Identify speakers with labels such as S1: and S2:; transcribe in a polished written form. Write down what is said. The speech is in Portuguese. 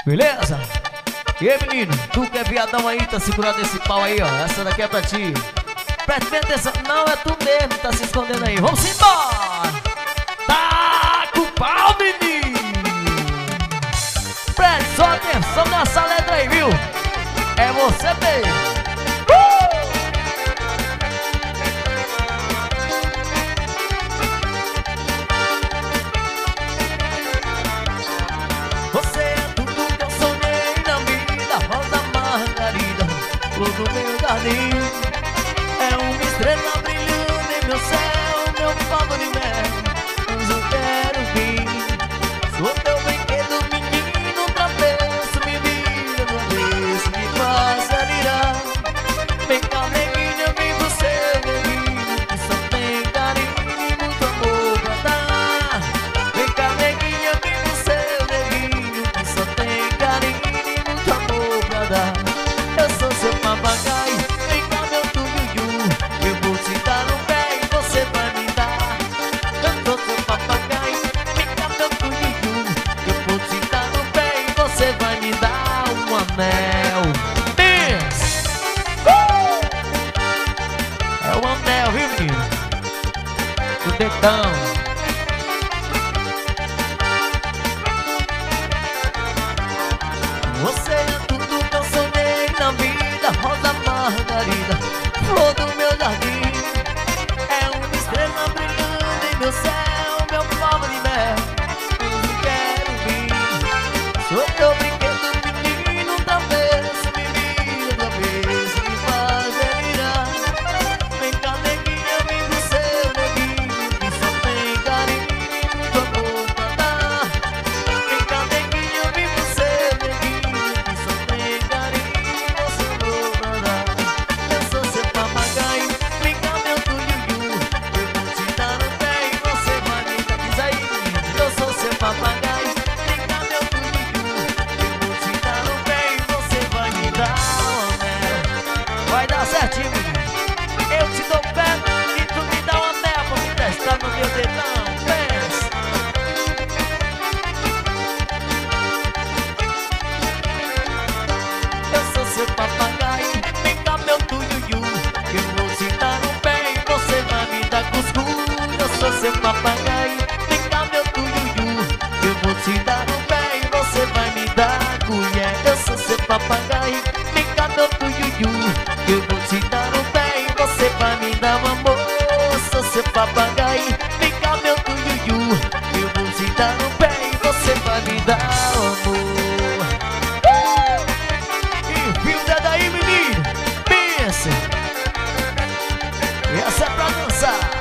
S1: Beleza? E aí, menino, tu que é viadão aí, tá segurando esse pau aí, ó. Essa daqui é pra ti. Preste bem atenção. Não, é tu mesmo, tá se escondendo aí. Vamos embora! Tá com o pau, menino! Preste só atenção nessa letra aí, viu? É você mesmo. Você é tudo que eu sonhei na vida, rosa margarida, flor do meu jardim. É uma estrela brilhando em meu céu, meu pavo de mel, mas eu quero vir. Sou teu brinquedo, menino, travesso, me vira do avesso, me faz delirar. Vem cá, neguinha, vem você, neguinho, que só tem carinho e muito amor pra dar. Vem cá, neguinha, vem você, neguinho, que só tem carinho e muito amor pra dar. Eu sou seu papagaio, vem cá, meu tuiuiu, eu vou te dar um pé e você vai me dar. Eu sou seu papagaio, vem cá, meu tuiuiu, eu vou te dar um pé e você vai me dar um anel. É o anel, viu, menino? Do dedão. Você é tudo que eu sonhei na vida, rosa margarida, flor do meu jardim. É uma estrela brilhando em meu céu, meu pavo de mel, eu quero vir. Sou teu brinquedo, menino, travesso, me vira do avesso, me faz delirar. Vem cá, neguinha, vem do seu neguinho, que só tem carinho e muito amor pra dar. Vem cá, neguinha, vem do seu neguinho, que só tem carinho e muito amor pra dar. Eu sou seu papagaio, vem cá, meu tuiuiu, eu vou te dar um pé e você vai me dar. Diz aí, menino, eu sou seu papagaio, vem cá, meu tuiuiu, eu vou te dar um pé e você vai me dar um anel. Vai dar certinho, menino. Eu te dou pé e tu me dá um anel pra me testar no meu dedão. Pensa. Eu sou seu papagaio, vem cá, meu tuiuiu, eu vou te dar um pé e você vai me dar cuscuz. Eu sou seu papagaio, vem cá, meu tuiuiu, eu vou te dar um pé e você vai me dar colher. Eu sou seu papagaio, vem cá, meu tuiuiu, eu vou te dar um pé e você vai me dar um amor. Eu sou seu papagaio, vem cá, meu tuiuiu, eu vou te dar um pé e você vai me dar um amor. Enfia o dedo aí, menino, pensa. Essa é pra dançar.